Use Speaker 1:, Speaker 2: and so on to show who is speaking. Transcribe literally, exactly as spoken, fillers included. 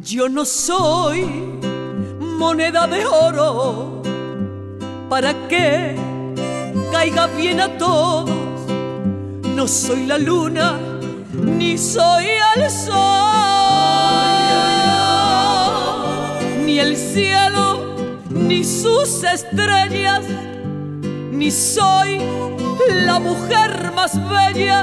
Speaker 1: Yo no soy moneda de oro para que caiga bien a todos. No soy la luna ni soy el sol, ni el cielo ni sus estrellas, ni soy la mujer más bella